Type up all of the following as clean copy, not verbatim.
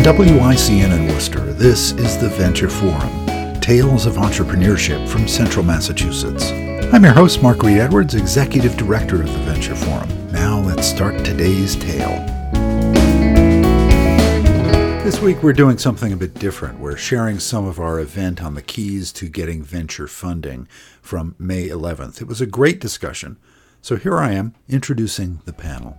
WICN in Worcester, this is the Venture Forum, Tales of Entrepreneurship from Central Massachusetts. I'm your host, Mark Reed Edwards, Executive Director of the Venture Forum. Now let's start today's tale. This week we're doing something a bit different. We're sharing some of our event on the keys to getting venture funding from May 11th. It was a great discussion. So here I am introducing the panel.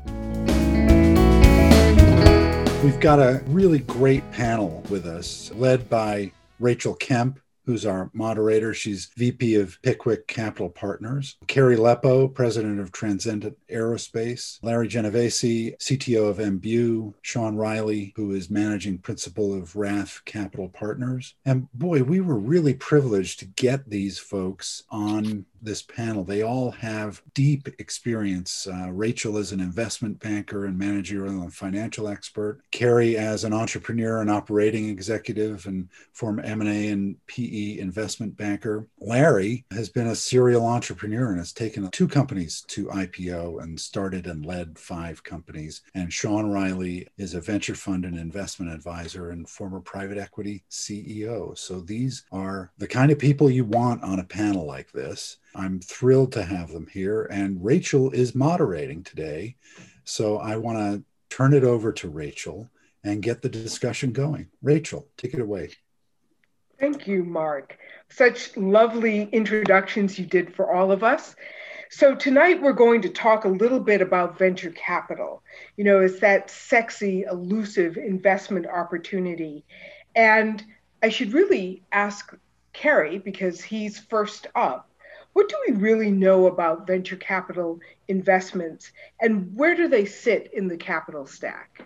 We've got a really great panel with us, led by Rachel Kemp, who's our moderator. She's VP of Pickwick Capital Partners. Carrie Leppo, President of Transcendent Aerospace. Larry Genovese, CTO of MBU. Sean Riley, who is Managing Principal of Rath Capital Partners. And boy, we were really privileged to get these folks on this panel. They all have deep experience. Rachel is an investment banker and managerial and financial expert. Carrie as an entrepreneur and operating executive and former M&A and PE investment banker. Larry has been a serial entrepreneur and has taken 2 companies to IPO and started and led 5 companies. And Sean Riley is a venture fund and investment advisor and former private equity CEO. So these are the kind of people you want on a panel like this. I'm thrilled to have them here, and Rachel is moderating today. So I want to turn it over to Rachel and get the discussion going. Rachel, take it away. Thank you, Mark. Such lovely introductions you did for all of us. So tonight we're going to talk a little bit about venture capital. You know, it's that sexy, elusive investment opportunity. And I should really ask Carrie, because he's first up, what do we really know about venture capital investments, and where do they sit in the capital stack?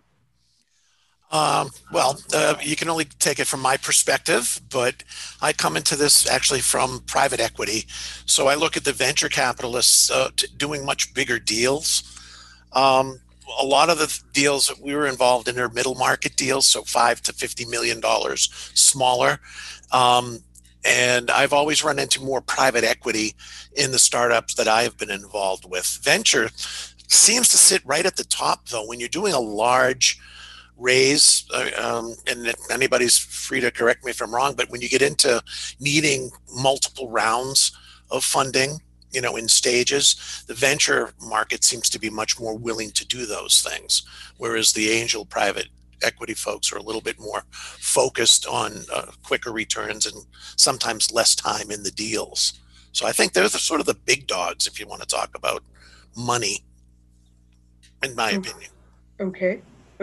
You can only take it from my perspective, but I come into this actually from private equity. So I look at the venture capitalists doing much bigger deals. A lot of the deals that we were involved in are middle market deals, so $5 to $50 million smaller. And I've always run into more private equity in the startups that I have been involved with. Venture seems to sit right at the top, though, when you're doing a large raise, and anybody's free to correct me if I'm wrong, but when you get into needing multiple rounds of funding, you know, in stages, the venture market seems to be much more willing to do those things, whereas the angel private equity folks are a little bit more focused on quicker returns and sometimes less time in the deals. So I think they're sort of the big dogs if you want to talk about money, in my opinion. Okay.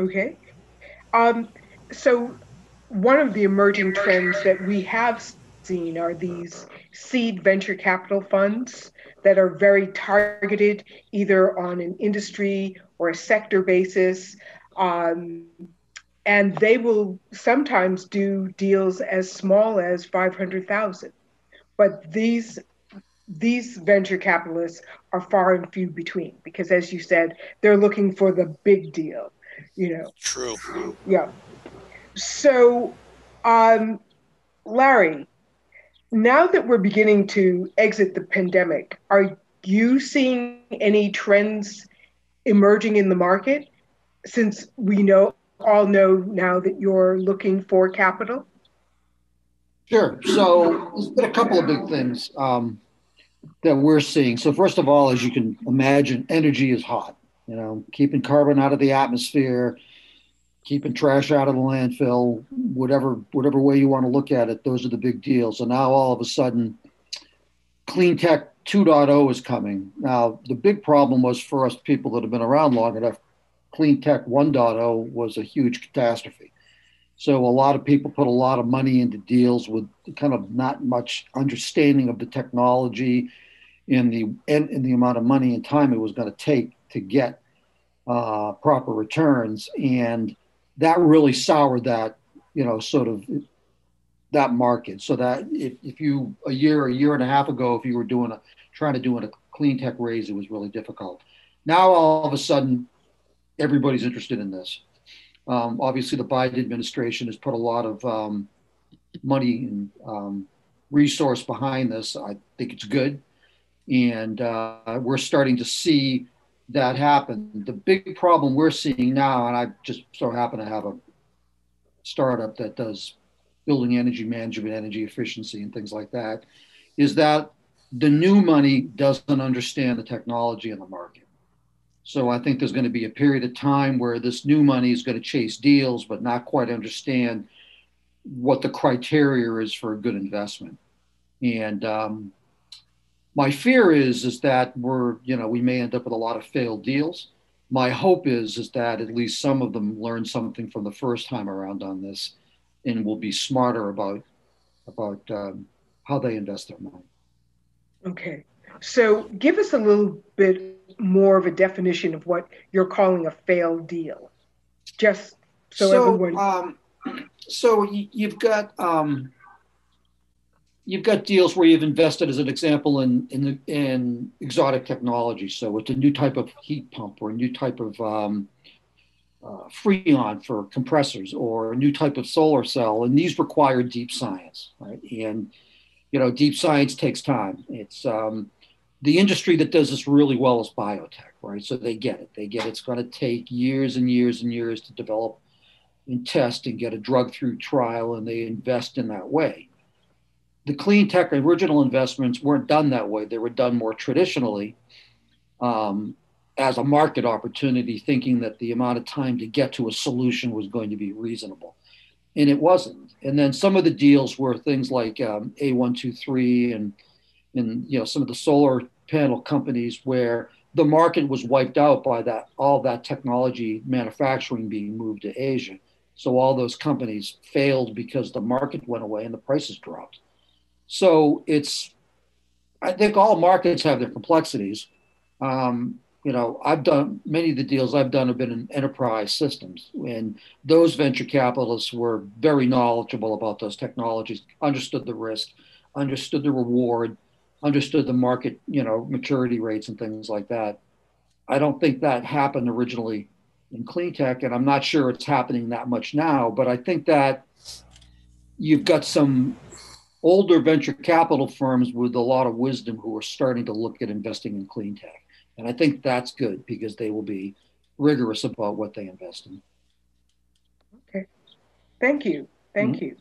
So one of the emerging trends that we have seen are these seed venture capital funds that are very targeted either on an industry or a sector basis. And they will sometimes do deals as small as 500,000. But these venture capitalists are far and few between because, as you said, they're looking for the big deal, you know. True. Yeah. So, Larry, now that we're beginning to exit the pandemic, are you seeing any trends emerging in the market since we all know now that you're looking for capital? Sure. So there's been a couple of big things that we're seeing. So first of all, as you can imagine, energy is hot. You know, keeping carbon out of the atmosphere, keeping trash out of the landfill, whatever way you want to look at it, those are the big deals. And now all of a sudden, clean tech 2.0 is coming. Now, the big problem was for us people that have been around long enough, Clean Tech 1.0 was a huge catastrophe. So a lot of people put a lot of money into deals with kind of not much understanding of the technology and the amount of money and time it was going to take to get proper returns. And that really soured that, you know, sort of that market. So that if you a year and a half ago, if you were trying to do a clean tech raise, it was really difficult. Now all of a sudden, everybody's interested in this. Obviously, the Biden administration has put a lot of money and resource behind this. I think it's good. And we're starting to see that happen. The big problem we're seeing now, and I just so happen to have a startup that does building energy management, energy efficiency, and things like that, is that the new money doesn't understand the technology in the market. So I think there's going to be a period of time where this new money is going to chase deals, but not quite understand what the criteria is for a good investment. And my fear is that we may end up with a lot of failed deals. My hope is that at least some of them learn something from the first time around on this, and will be smarter about how they invest their money. Okay. So give us a little bit more of a definition of what you're calling a failed deal, just so everyone. So you've got deals where you've invested, as an example, in exotic technology. So it's a new type of heat pump, or a new type of freon for compressors, or a new type of solar cell, and these require deep science, right? And deep science takes time. It's the industry that does this really well is biotech, right? So they get it. It's going to take years and years and years to develop and test and get a drug through trial, and they invest in that way. The clean tech original investments weren't done that way. They were done more traditionally as a market opportunity, thinking that the amount of time to get to a solution was going to be reasonable. And it wasn't. And then some of the deals were things like A123 and some of the solar panel companies, where the market was wiped out by all that technology manufacturing being moved to Asia. So all those companies failed because the market went away and the prices dropped. So I think all markets have their complexities. I've done many of the deals I've done have been in enterprise systems, and those venture capitalists were very knowledgeable about those technologies, understood the risk, understood the reward, understood the market, maturity rates and things like that. I don't think that happened originally in clean tech, and I'm not sure it's happening that much now, but I think that you've got some older venture capital firms with a lot of wisdom who are starting to look at investing in clean tech. And I think that's good, because they will be rigorous about what they invest in. Okay. Thank you. Thank you.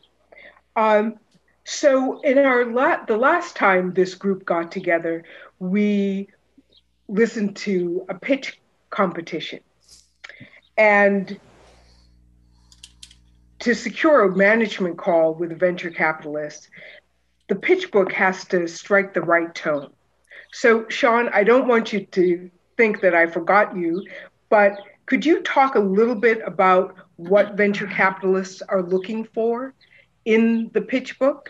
So in the last time this group got together, we listened to a pitch competition. And to secure a management call with a venture capitalist, the pitch book has to strike the right tone. So, Sean, I don't want you to think that I forgot you, but could you talk a little bit about what venture capitalists are looking for in the pitch book?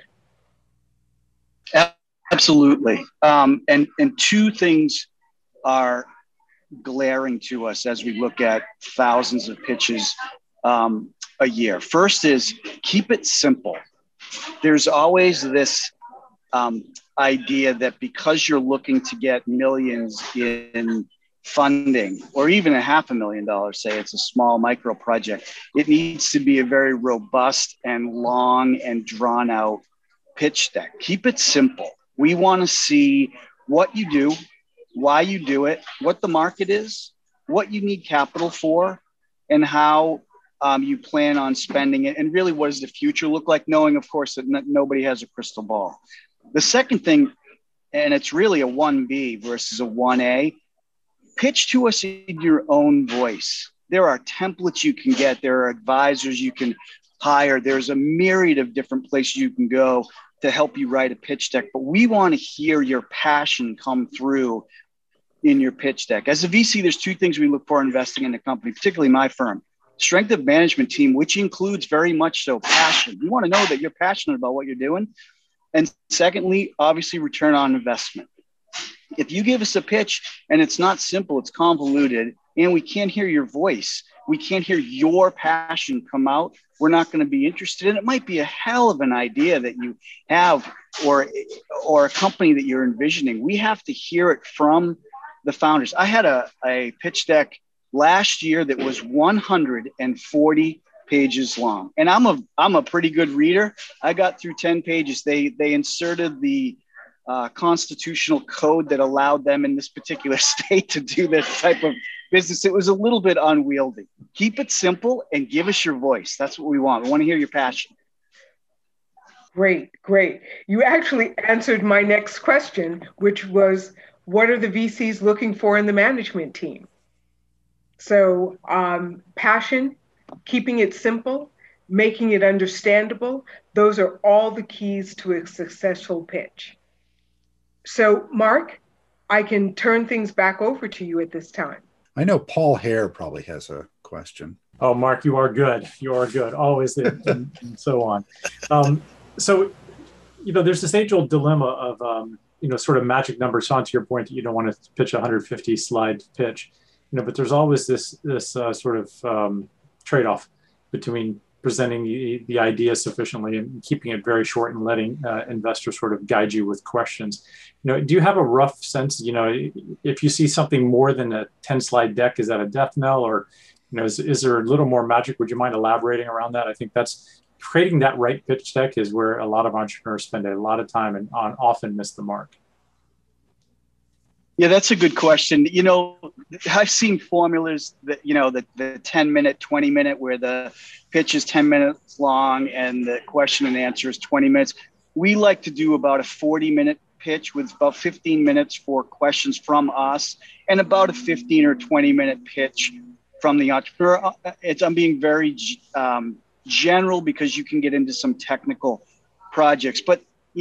Absolutely. And two things are glaring to us as we look at thousands of pitches a year. First is keep it simple. There's always this idea that because you're looking to get millions in funding, or even $500,000, say it's a small micro project, it needs to be a very robust and long and drawn out pitch deck. Keep it simple. We want to see what you do, why you do it, what the market is, what you need capital for, and how you plan on spending it, and really what does the future look like, knowing, of course, that nobody has a crystal ball. The second thing, and it's really a 1B versus a 1A, pitch to us in your own voice. There are templates you can get. There are advisors you can hire. There's a myriad of different places you can go to help you write a pitch deck. But we want to hear your passion come through in your pitch deck. As a VC, there's two things we look for investing in a company, particularly my firm. Strength of management team, which includes very much so passion. We want to know that you're passionate about what you're doing. And secondly, obviously, return on investment. If you give us a pitch and it's not simple, it's convoluted, and we can't hear your voice, we can't hear your passion come out, we're not going to be interested. And it might be a hell of an idea that you have, or a company that you're envisioning. We have to hear it from the founders. I had a pitch deck last year that was 140 pages long, and I'm a pretty good reader. I got through 10 pages. They inserted the constitutional code that allowed them in this particular state to do this type of business. It was a little bit unwieldy. Keep it simple and give us your voice. That's what we want. We want to hear your passion. Great, great. You actually answered my next question, which was, what are the VCs looking for in the management team? So passion, keeping it simple, making it understandable, those are all the keys to a successful pitch. So Mark, I can turn things back over to you at this time. I know Paul Hare probably has a question. Oh, Mark, you are good. You are good. Always and so on. So, there's this age-old dilemma of, sort of magic numbers. On to your point that you don't want to pitch a 150 slide pitch, but there's always this sort of trade-off between presenting the idea sufficiently and keeping it very short and letting investors sort of guide you with questions. Do you have a rough sense, if you see something more than a 10 slide deck, is that a death knell, or, is there a little more magic? Would you mind elaborating around that? I think that's creating that right pitch deck is where a lot of entrepreneurs spend a lot of time and often miss the mark. Yeah, that's a good question. I've seen formulas that, the 10-minute, 20-minute, where the pitch is 10 minutes long and the question and answer is 20 minutes. We like to do about a 40-minute pitch with about 15 minutes for questions from us and about a 15 or 20-minute pitch from the entrepreneur. I'm being very general because you can get into some technical projects. But,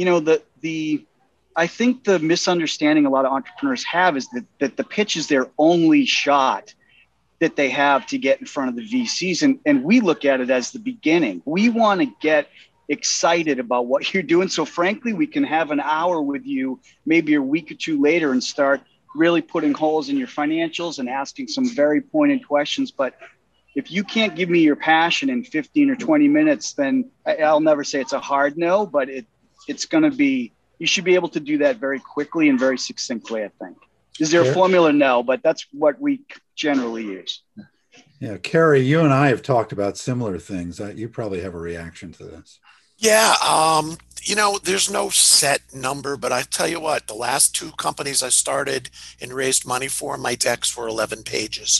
I think the misunderstanding a lot of entrepreneurs have is that the pitch is their only shot that they have to get in front of the VCs. And we look at it as the beginning. We want to get excited about what you're doing. So frankly, we can have an hour with you, maybe a week or two later, and start really putting holes in your financials and asking some very pointed questions. But if you can't give me your passion in 15 or 20 minutes, then I'll never say it's a hard no, but it's going to be, you should be able to do that very quickly and very succinctly, I think. Is there a formula? No, but that's what we generally use. Yeah, Carrie, you and I have talked about similar things. You probably have a reaction to this. Yeah, there's no set number, but I tell you what, the last two companies I started and raised money for, my decks were 11 pages.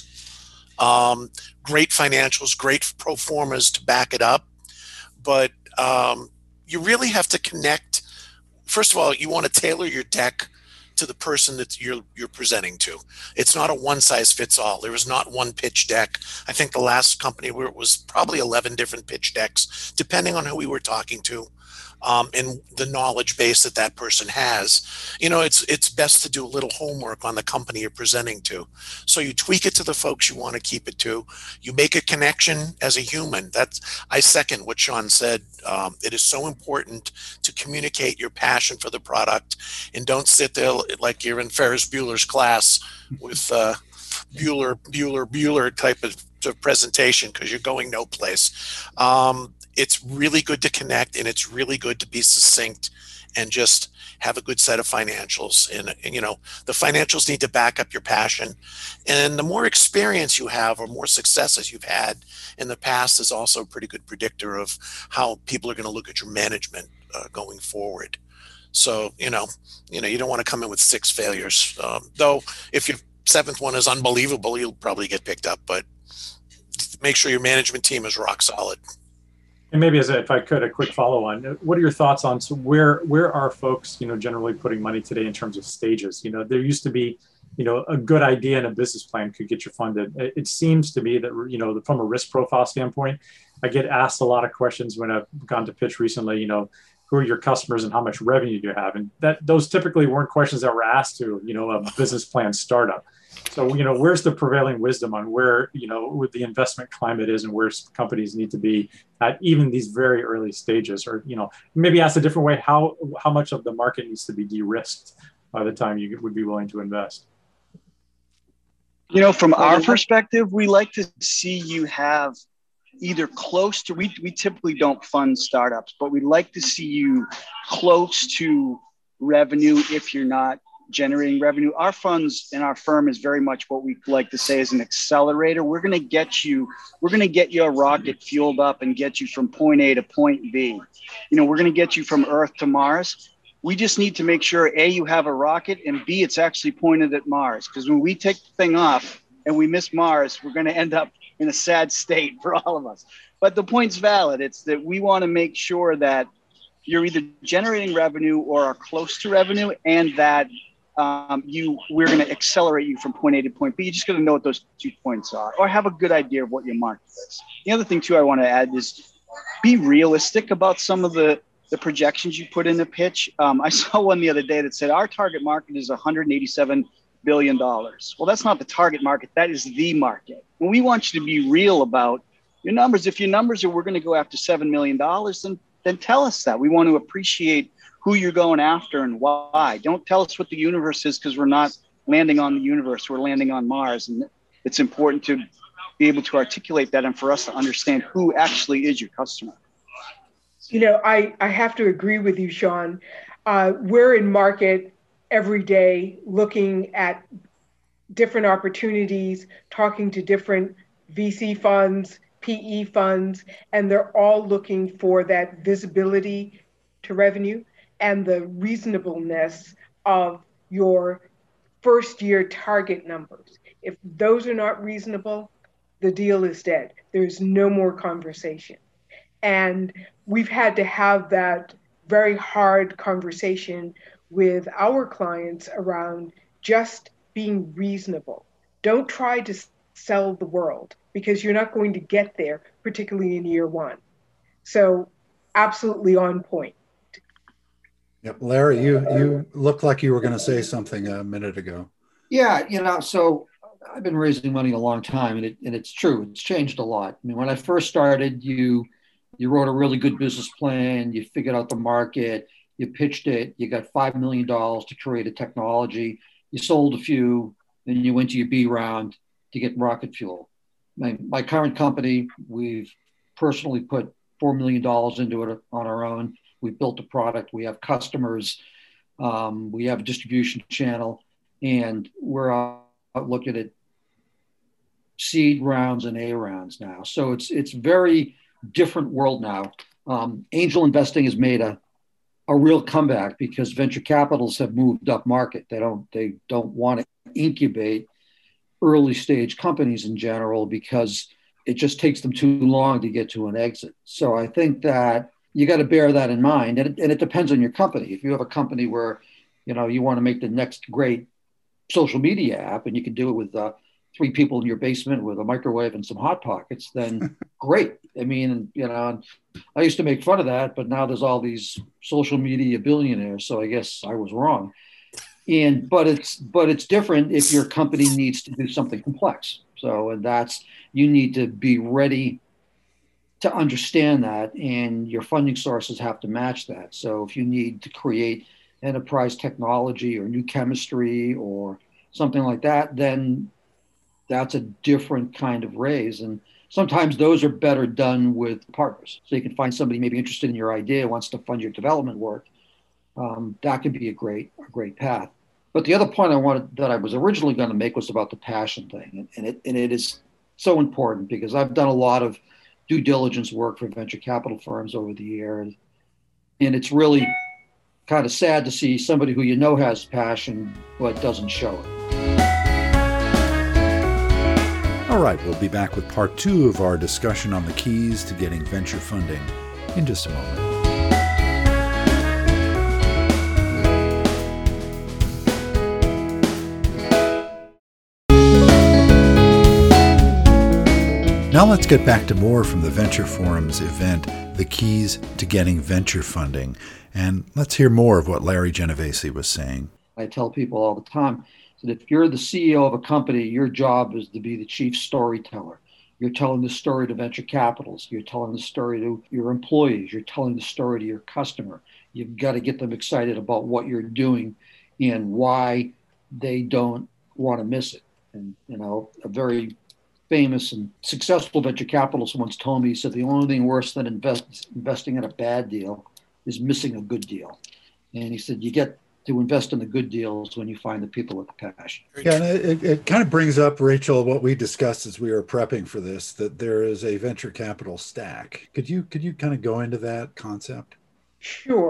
Great financials, great pro formas to back it up, but you really have to connect. First of all, you want to tailor your deck to the person that you're presenting to. It's not a one size fits all. There is not one pitch deck. I think the last company where it was probably 11 different pitch decks, depending on who we were talking to, and the knowledge base that person has. It's best to do a little homework on the company you're presenting to. So you tweak it to the folks you want to keep it to. You make a connection as a human. I second what Sean said. It is so important to communicate your passion for the product, and don't sit there like you're in Ferris Bueller's class with Bueller type of presentation, because you're going no place. It's really good to connect, and it's really good to be succinct and just have a good set of financials. And the financials need to back up your passion. And the more experience you have or more successes you've had in the past is also a pretty good predictor of how people are going to look at your management going forward. So, you don't want to come in with 6 failures. Though if your 7th one is unbelievable, you'll probably get picked up. But make sure your management team is rock solid. And maybe if I could, a quick follow on, what are your thoughts on where are folks, generally putting money today in terms of stages? There used to be, a good idea and a business plan could get you funded. It seems to me that, from a risk profile standpoint, I get asked a lot of questions when I've gone to pitch recently, who are your customers and how much revenue do you have? And those typically weren't questions that were asked to, a business plan startup. So, where's the prevailing wisdom on where, what the investment climate is and where companies need to be at even these very early stages? Or, maybe ask a different way, how much of the market needs to be de-risked by the time you would be willing to invest? From our perspective, we like to see you have either close to, we typically don't fund startups, but we'd like to see you close to revenue if you're not generating revenue. Our funds in our firm is very much what we like to say is an accelerator. We're going to get your rocket fueled up and get you from point A to point B. We're going to get you from Earth to Mars. We just need to make sure, A, you have a rocket, and B, it's actually pointed at Mars. Because when we take the thing off and we miss Mars, we're going to end up in a sad state for all of us. But the point's valid. It's that we want to make sure that you're either generating revenue or are close to revenue, and that we're going to accelerate you from point A to point B. You just got to know what those 2 points are, or have a good idea of what your market is. The other thing too I want to add is be realistic about some of the projections you put in the pitch. I saw one the other day that said our target market is $187 billion. Well, that's not the target market. That is the market. And we want you to be real about your numbers. If your numbers are we're going to go after $7 million, then tell us that. We want to appreciate who you're going after and why. Don't tell us what the universe is, because we're not landing on the universe. We're landing on Mars. And it's important to be able to articulate that and for us to understand who actually is your customer. You know, I have to agree with you, Sean. We're in market every day looking at different opportunities, talking to different VC funds, PE funds, and they're all looking for that visibility to revenue and the reasonableness of your first year target numbers. If those are not reasonable, the deal is dead. There's no more conversation. And we've had to have that very hard conversation with our clients around just being reasonable. Don't try to sell the world, because you're not going to get there, particularly in year one. So absolutely on point. Yep. Larry, you looked like you were going to say something a minute ago. Yeah, so I've been raising money a long time, and it's true. It's changed a lot. I mean, when I first started, you wrote a really good business plan, you figured out the market, you pitched it, you got $5 million to create a technology, you sold a few, then you went to your B round to get rocket fuel. My current company, we've personally put $4 million into it on our own. We built a product, we have customers, we have a distribution channel, and we're out looking at seed rounds and A rounds now. So it's very different world now. Angel investing has made a real comeback because venture capitals have moved up market. They don't want to incubate early stage companies in general because it just takes them too long to get to an exit. So I think that you got to bear that in mind, and it depends on your company. If you have a company where you want to make the next great social media app, and you can do it with 3 people in your basement with a microwave and some Hot Pockets, then great. I mean, I used to make fun of that, but now there's all these social media billionaires. So I guess I was wrong. But it's different if your company needs to do something complex. So, and you need to be ready to understand that, and your funding sources have to match that. So if you need to create enterprise technology or new chemistry or something like that, then that's a different kind of raise. And sometimes those are better done with partners. So you can find somebody maybe interested in your idea, wants to fund your development work. That could be a great path. But the other point that I was originally going to make was about the passion thing. And it is so important because I've done a lot of due diligence work for venture capital firms over the years. And it's really kind of sad to see somebody who has passion, but doesn't show it. All right, we'll be back with part 2 of our discussion on the keys to getting venture funding in just a moment. Now let's get back to more from the Venture Forum's event, The Keys to Getting Venture Funding. And let's hear more of what Larry Genovese was saying. I tell people all the time that if you're the CEO of a company, your job is to be the chief storyteller. You're telling the story to venture capitalists. You're telling the story to your employees. You're telling the story to your customer. You've got to get them excited about what you're doing and why they don't want to miss it. And, a very famous and successful venture capitalist once told me, he said, the only thing worse than investing in a bad deal is missing a good deal. And he said, you get to invest in the good deals when you find the people with the passion. Yeah, and it kind of brings up, Rachel, what we discussed as we were prepping for this, that there is a venture capital stack. Could you kind of go into that concept? Sure.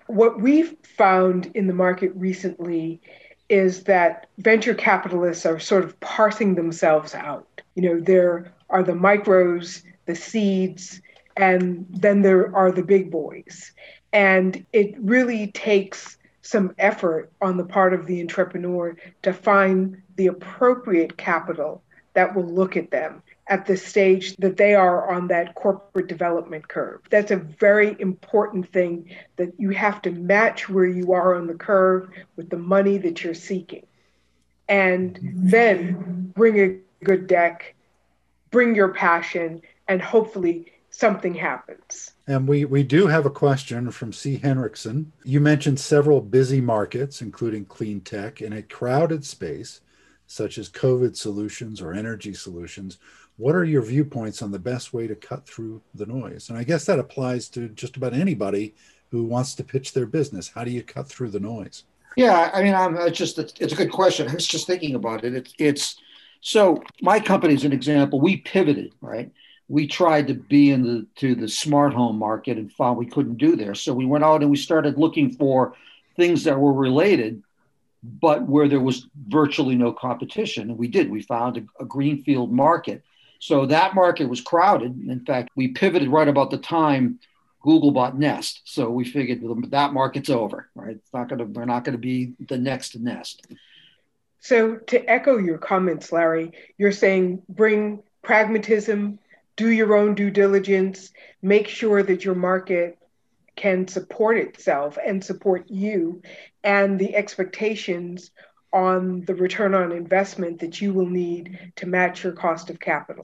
what we've found in the market recently is that venture capitalists are sort of parsing themselves out. There are the micros, the seeds, and then there are the big boys. And it really takes some effort on the part of the entrepreneur to find the appropriate capital that will look at them at the stage that they are on that corporate development curve. That's a very important thing, that you have to match where you are on the curve with the money that you're seeking. And then bring a good deck, bring your passion, and hopefully something happens. And we do have a question from C. Henriksen. You mentioned several busy markets, including clean tech, in a crowded space, such as COVID solutions or energy solutions. What are your viewpoints on the best way to cut through the noise? And I guess that applies to just about anybody who wants to pitch their business. How do you cut through the noise? Yeah, I mean, it's a good question. I was just thinking about it. So my company is an example. We pivoted, right? We tried to be to the smart home market and found we couldn't do there. So we went out and we started looking for things that were related, but where there was virtually no competition. And we did. We found a greenfield market. So that market was crowded. In fact, we pivoted right about the time Google bought Nest. So we figured that market's over, right? We're not going to be the next Nest. So to echo your comments, Larry, you're saying bring pragmatism, do your own due diligence, make sure that your market can support itself and support you, and the expectations on the return on investment that you will need to match your cost of capital.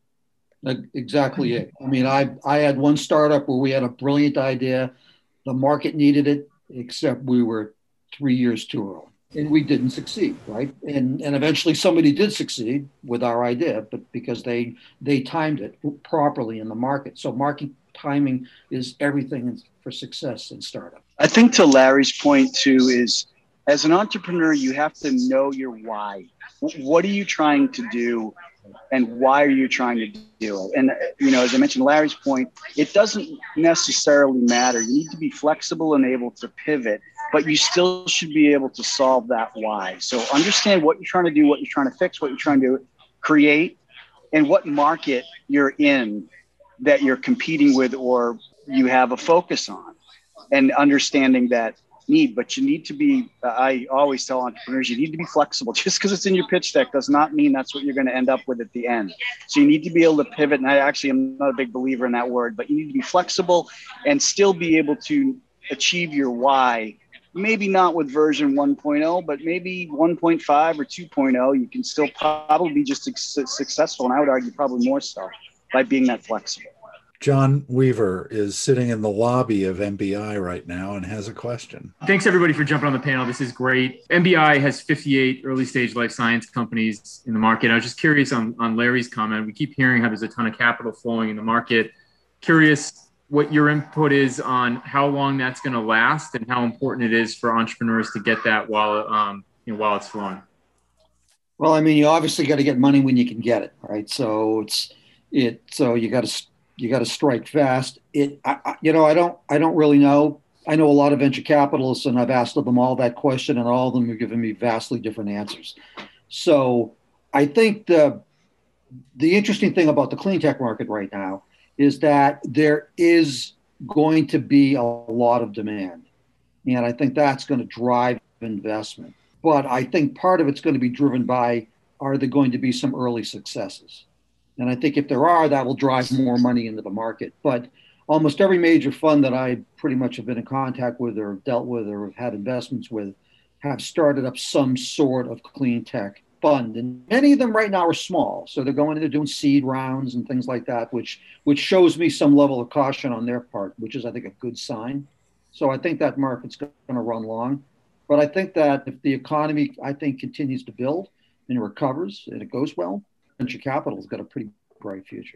Exactly it. I mean, I had one startup where we had a brilliant idea. The market needed it, except we were 3 years too early. And we didn't succeed, right? And eventually somebody did succeed with our idea, but because they timed it properly in the market. So market timing is everything for success in startup. I think to Larry's point too is, as an entrepreneur, you have to know your why. What are you trying to do, and why are you trying to do it? And as I mentioned, Larry's point, it doesn't necessarily matter. You need to be flexible and able to pivot, but you still should be able to solve that why. So understand what you're trying to do, what you're trying to fix, what you're trying to create, and what market you're in that you're competing with or you have a focus on, and understanding that need. But you need to be, I always tell entrepreneurs, you need to be flexible. Just because it's in your pitch deck does not mean that's what you're going to end up with at the end. So you need to be able to pivot. And I actually am not a big believer in that word, but you need to be flexible and still be able to achieve your why. Maybe not with version 1.0, but maybe 1.5 or 2.0, you can still probably be just successful. And I would argue probably more so by being that flexible. John Weaver is sitting in the lobby of MBI right now and has a question. Thanks, everybody, for jumping on the panel. This is great. MBI has 58 early-stage life science companies in the market. I was just curious on Larry's comment. We keep hearing how there's a ton of capital flowing in the market. Curious what your input is on how long that's going to last and how important it is for entrepreneurs to get that while it's flowing. Well, I mean, you obviously got to get money when you can get it, right? So so you got to strike fast. I don't really know. I know a lot of venture capitalists, and I've asked them all that question, and all of them are giving me vastly different answers. So I think the interesting thing about the clean tech market right now is that there is going to be a lot of demand, and I think that's going to drive investment. But I think part of it's going to be driven by, are there going to be some early successes? And I think if there are, that will drive more money into the market. But almost every major fund that I pretty much have been in contact with or dealt with or have had investments with have started up some sort of clean tech fund. And many of them right now are small. So they're going into doing seed rounds and things like that, which shows me some level of caution on their part, which is, I think, a good sign. So I think that market's going to run long. But I think that if the economy, continues to build and recovers and it goes well, venture capital has got a pretty bright future.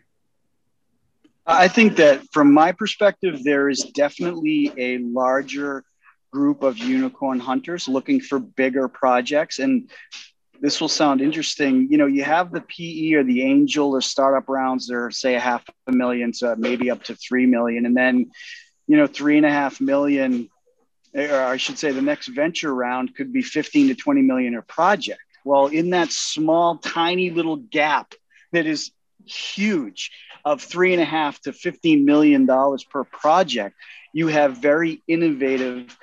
I think that from my perspective, there is definitely a larger group of unicorn hunters looking for bigger projects. And this will sound interesting. You have the PE or the angel or startup rounds that are, say, $500,000 to maybe up to $3 million. And then, $3.5 million or I should say the next venture round could be 15 to 20 million a project. Well, in that small, tiny little gap that is huge of $3.5 to $15 million per project, you have very innovative,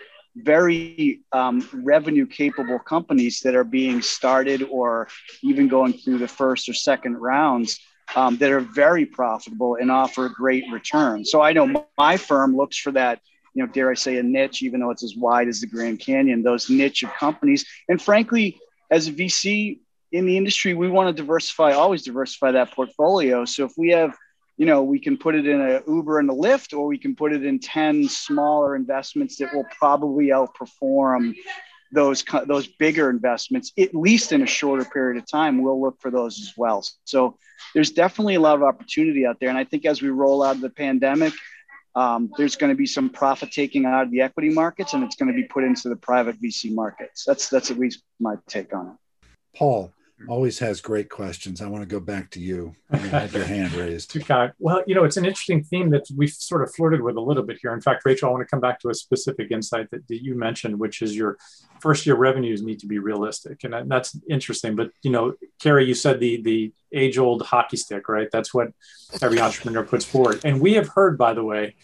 very revenue capable companies that are being started or even going through the first or second rounds that are very profitable and offer great return. So I know my firm looks for that, dare I say a niche, even though it's as wide as the Grand Canyon, those niche of companies. And frankly, as a VC in the industry, we want to always diversify that portfolio. So if we have, we can put it in a Uber and a Lyft, or we can put it in 10 smaller investments that will probably outperform those bigger investments, at least in a shorter period of time. We'll look for those as well. So there's definitely a lot of opportunity out there. And I think as we roll out of the pandemic, there's going to be some profit taking out of the equity markets, and it's going to be put into the private VC markets. That's at least my take on it. Paul always has great questions. I want to go back to you. You had your hand raised. Well, it's an interesting theme that we've sort of flirted with a little bit here. In fact, Rachel, I want to come back to a specific insight that you mentioned, which is your first year revenues need to be realistic. And that's interesting. But, Carrie, you said the age-old hockey stick, right? That's what every entrepreneur puts forward. And we have heard, by the way,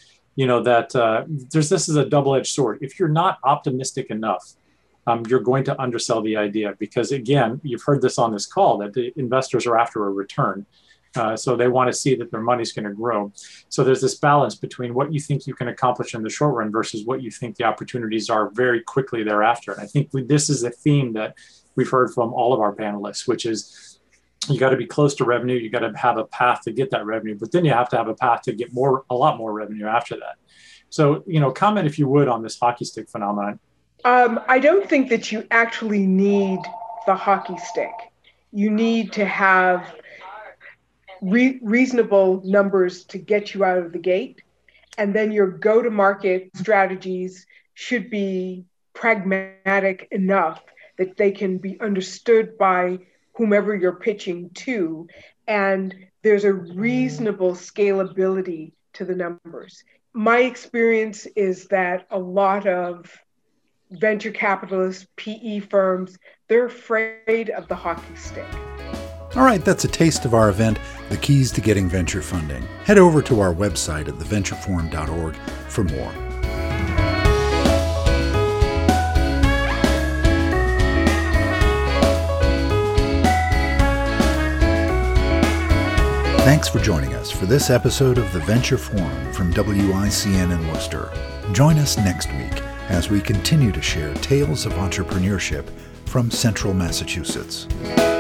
that this is a double-edged sword. If you're not optimistic enough, you're going to undersell the idea, because again, you've heard this on this call that the investors are after a return. So they want to see that their money's going to grow. So there's this balance between what you think you can accomplish in the short run versus what you think the opportunities are very quickly thereafter. And I think this is a theme that we've heard from all of our panelists, which is you got to be close to revenue. You got to have a path to get that revenue, but then you have to have a path to get a lot more revenue after that. So, comment if you would on this hockey stick phenomenon. I don't think that you actually need the hockey stick. You need to have reasonable numbers to get you out of the gate. And then your go-to-market strategies should be pragmatic enough that they can be understood by whomever you're pitching to. And there's a reasonable scalability to the numbers. My experience is that a lot of venture capitalists, PE firms, they're afraid of the hockey stick. All right, that's a taste of our event, The Keys to Getting Venture Funding. Head over to our website at theventureforum.org for more. Thanks for joining us for this episode of The Venture Forum from WICN in Worcester. Join us next week as we continue to share tales of entrepreneurship from Central Massachusetts.